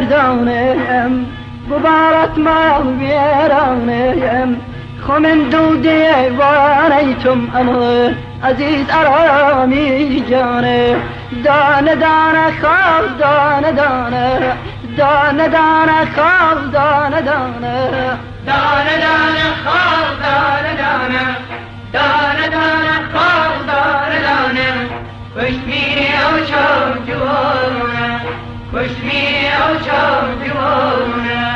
گردانم ببارت ما ویرانم خمن دو دیوانیتم امر عزیز ارامی جانه دانه دانه خواب دانه دانه دانه دانه خواب دانه دانه دانه دانه خواب دانه دانه دانه دانه خواب دانه دانه کشمی او چون جوانه کشمی او چون جوانه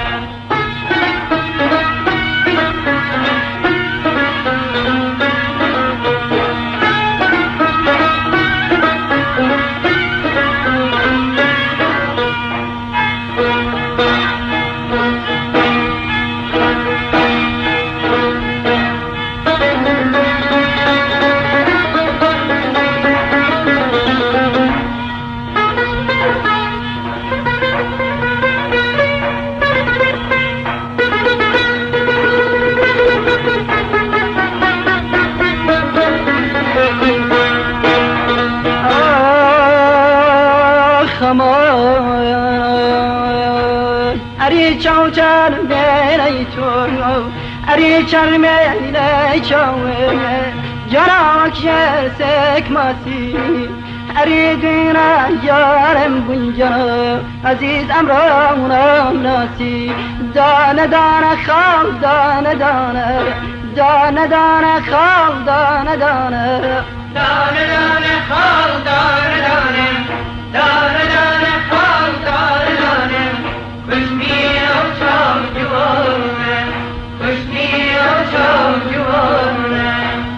اری چاو چر میلی تو اری چر میلی چاو جراک سک ماسی اری دینا یارم گنجا عزیز امرانم ناسی دانه دانه خواب دانه دانه دانه دانه خواب دانه دانه دانه دانه خواب دانه دانه دانه دانه خواب دانه دانه کشمی او چون جوانه کشمی او چون جوانه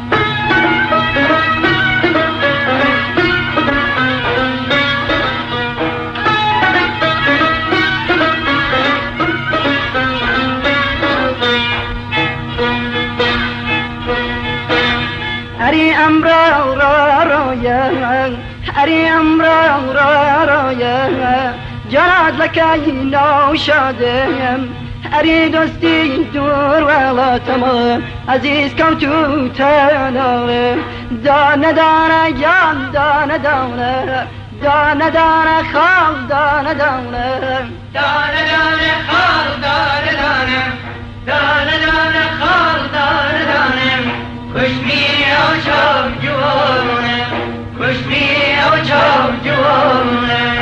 اری امرا را رویا اری امرا را رویا جرات لکای نو شادم اری دوستی دور ولا تمام عزیز کوتو تناله دانه دانه جان دانه دانه دانه دانه خواب دانه دانه دانه دانه خواب دانه دانه دانه دانه خواب دانه دانه کشمی او چون جوانه کشمی او چون جوانه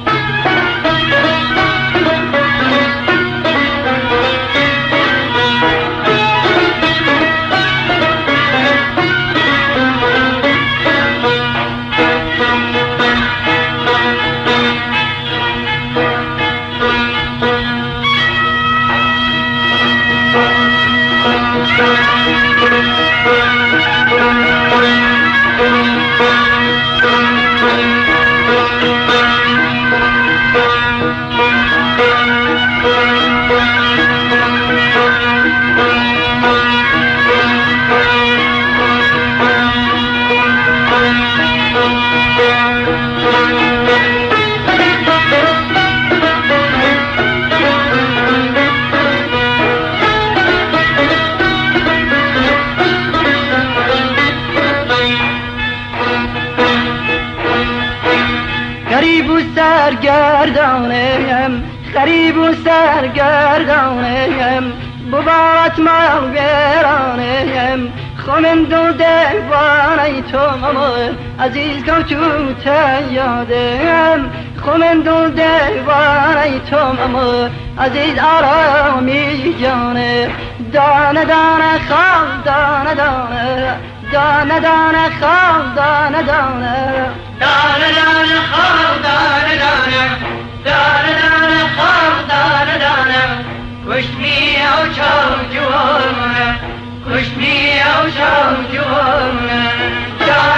سرگردانم غریب و سرگردانم ببارت ما ویرانم خمن دو دیوانه تو ماما عزیز کوتو تیادم خمن دو دیوانه تو ماما عزیز آرامی جانه دانه دانه خواب دانه دانه دانه دانه خواب دانه دانه دانه دانه خواب دانه دانه دانه دانه خواب دانه دانه کشمی او چون جوانه کشمی او چون جوانه